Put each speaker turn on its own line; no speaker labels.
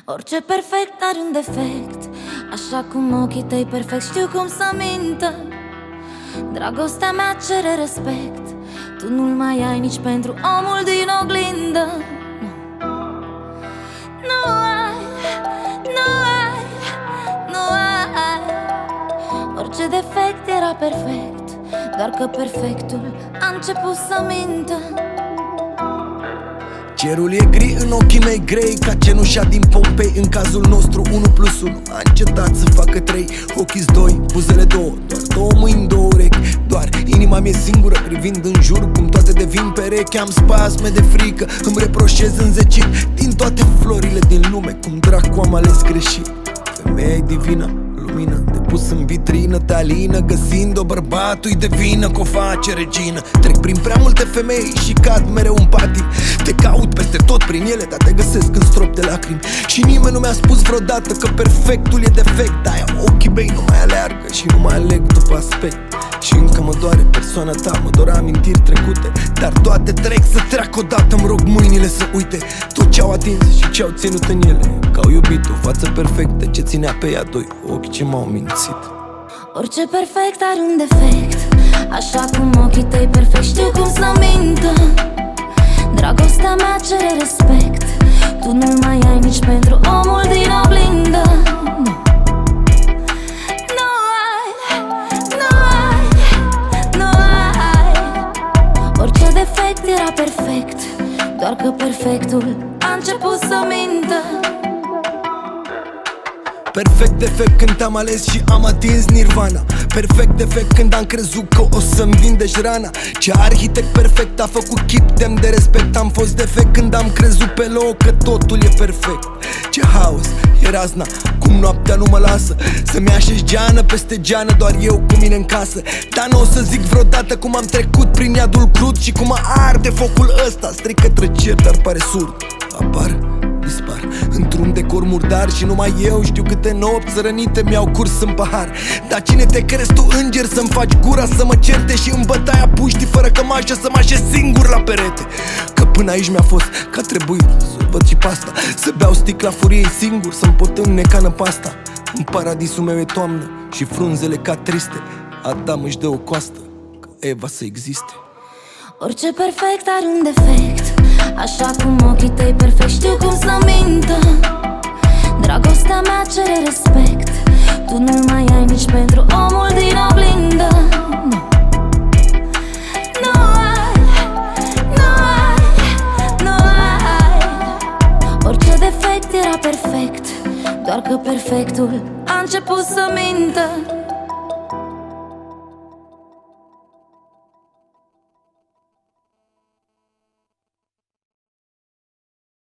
Orice perfect are un defect, așa cum ochii tăi perfect știu cum să mintă. Dragostea mea cere respect, tu nu-l mai ai nici pentru omul din oglindă. Nu ai, nu ai, nu ai. Orice defect era perfect, doar că perfectul a început să mintă.
Cerul e gri în ochii mei grei, ca cenușa din Pompei. În cazul nostru 1+1 a încetat să facă 3. Ochii-s 2, buzele 2, doar 2 mâini, 2 urechi. Doar inima mi-e singură privind în jur, cum toate devin pereche. Am spasme de frică, îmi reproșez înzecit din toate florile din lume, cum dracu am ales greșit. Femeia-i divină, lumină, de pus în vitrină, te alină, găsind-o bărbatul-i de vină că o face regină. Trec prin prea multe femei și cad mereu în patii. Te caut peste tot prin ele, dar te găsesc în strop de lacrimi. Și nimeni nu mi-a spus vreodată că perfectul e defect. Aia ochii mei nu mai aleargă și nu mai aleg după aspect. Și încă mă doare persoana ta, mă dor amintiri trecute, dar toate trec să treacă odată. Îmi rog mâinile să uite tot ce-au atins și ce-au ținut în ele. Că au iubit o față perfectă ce ținea pe ea doi ochi ce m-au mințit.
Orice perfect are un defect, așa cum ochii tăi perfect știu cum să mintă. Dragostea mea cere respect, tu nu mai ai nici pentru omul din oglindă. Nu ai, nu ai, nu ai. Orice defect era perfect, doar că perfectul a început să mintă.
Perfect defect când am ales și am atins nirvana. Perfect defect când am crezut că o să-mi vindeci rana. Ce arhitect perfect a făcut chip demn de respect. Am fost defect când am crezut pe loc că totul e perfect. Ce haos e razna, cum noaptea nu mă lasă să-mi așez geană peste geană, doar eu cu mine în casă. Dar nu o să zic vreodată cum am trecut prin iadul crud și cum mă arde focul ăsta. Strică trăcer, dar pare surd. Apar, dispar într-un decor murdar și numai eu știu câte nopți rănite mi-au curs în pahar. Dar cine te crezi tu, înger, să-mi faci gura să mă certe și în bătaia puștii fără cămașă să mă așez singur la perete? Că până aici mi-a fost că a trebuit să văd și pasta, să beau sticla furiei singur, să-mi pot înneca în pasta. În paradisul meu e toamnă și frunzele ca triste. Adam își dă o coastă ca Eva să existe.
Orice perfect are un defect, așa cum ochii tăi perfect știu cum să mintă. Dragostea mea cere respect, tu nu mai ai nici pentru omul din oglindă. Nu ai, nu ai, nu ai. Orice defect era perfect, doar că perfectul a început să mintă.